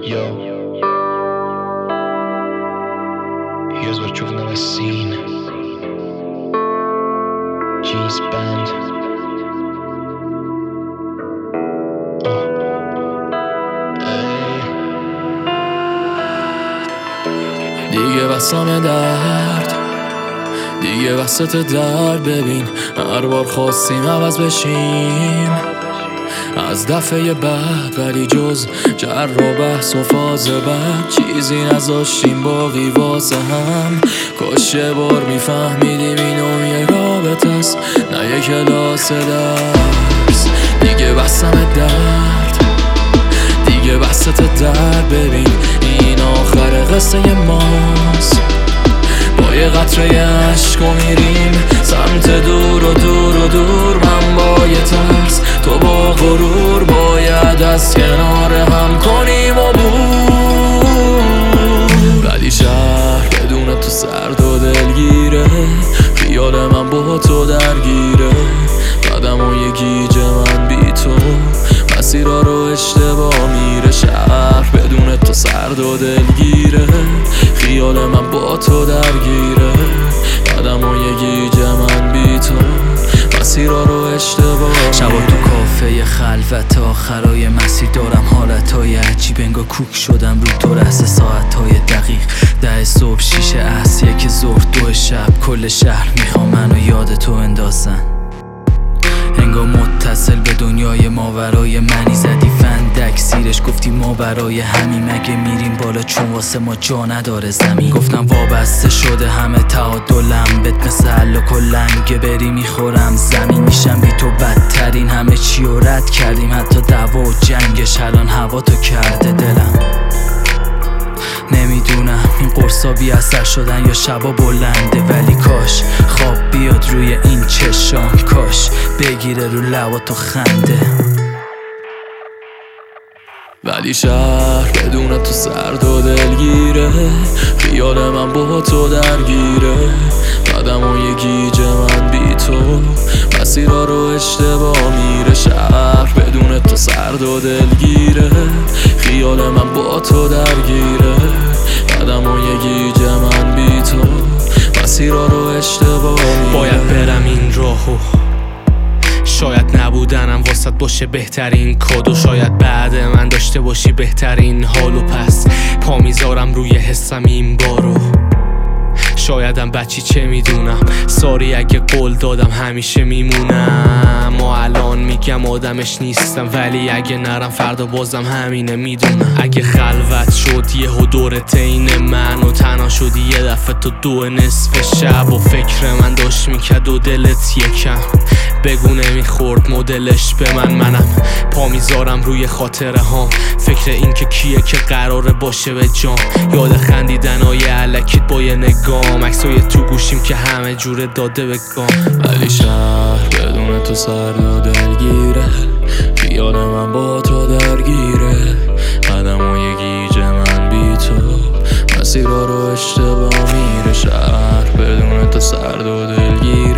Yo, here's what you've never seen. G's band. دیگه بسام درد، دیگه وسط درد. ببین هر بار خواستیم عوض بشیم از دفعه بعد، ولی جز جر و بحث و فاز بعد چیزی نذاشتیم باقی واسه هم. کاش یه بار میفهمیدیم اینو یه رابطه است، نه یه کلاس درس. دیگه بسم درد، دیگه وسط درد. ببین این آخر قصه ماست، با یه قطره عشق و میریم سمت دور و دور و دور. من با یه ترس، تو با غرور، باید از کنار هم کنیم و بور. ولی شهر بدون تو سرد و دلگیره، خیال من با تو درگیره. قدم و یه گیج من بی تو، مسیرها رو اشتباه میره. شهر بدون تو سرد و دلگیره، خیال من با تو درگیره. قدم و یه گیج من بی تو، مسیرها رو اشتباه. شبا تو کافه خلوت آخرای مسیر دارم حالتهای عجیب، انگار کوک شدم رو تو رسه. ساعتهای دقیق 10 صبح 6 عصر 1 ظهر 2 شب. کل شهر میخوام منو یاد تو اندازن، انگار متصل به دنیای ماورای منی. زدی فندک زیرش گفتی ما برای همین، مگه میریم بالا چون واسه ما جا نداره زمین. گفتم وابسته شده همه تعادلم بهت مثل حل و کلنگه بری میخورم زمین. میشم بی تو بدترین، همه چی رو رد کردیم حتی دعوا و جنگش. الان هوا تو کرده دلم، نمیدونم این قرصا بی اثر شدن یا شبا بلنده. ولی کاش خواب بیاد روی این چشام، کاش بگیره رو لبا تو خنده. ولی شهر بدون تو سرد و دلگیره، خیال من با تو درگیره. قدم و یه گیج من بی تو، مسیرها رو اشتباه میره. شهر بدون تو سرد و دلگیره، خیال من با تو درگیره. قدم و یه گیج من بی تو، مسیرها رو اشتباه میره. باید برم این راهو، شاید نبودنم واسط باشه بهترین کادو. شاید بعد من داشته باشی بهترین حالو، پس پا میذارم روی حسم این بارو. شایدم بچی چه میدونم، ساری اگه قول دادم همیشه میمونم. ما الان میگم آدمش نیستم، ولی اگه نرم فردا بازم همینه میدونم. اگه خلوت شد یهو دورت این من و تنها شدی یه دفعه تو 2 نصف شب و فکر من داشت میکرد و دلت یکم بگو نمیخورد مدلش به منم پا میذارم روی خاطره ها. فکر این که کیه که قراره باشه به جام، یاد خندیدن های علکیت با یه نگام. عکسای تو گوشیم که همه جوره داده به گام. ولی شهر بدون تو سرد و دلگیره، خیال من با تو درگیره. قدم و یه گیج من بی تو، مسیرها رو اشتباه میره. شهر بدون تو سرد و دلگیره،